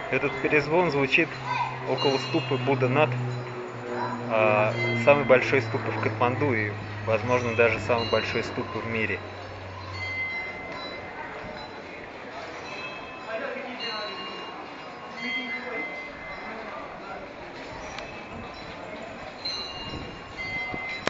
Этот перезвон звучит около ступы Будда-Нат, самой большой ступы в Катманду и, возможно, даже самой большой ступы в мире.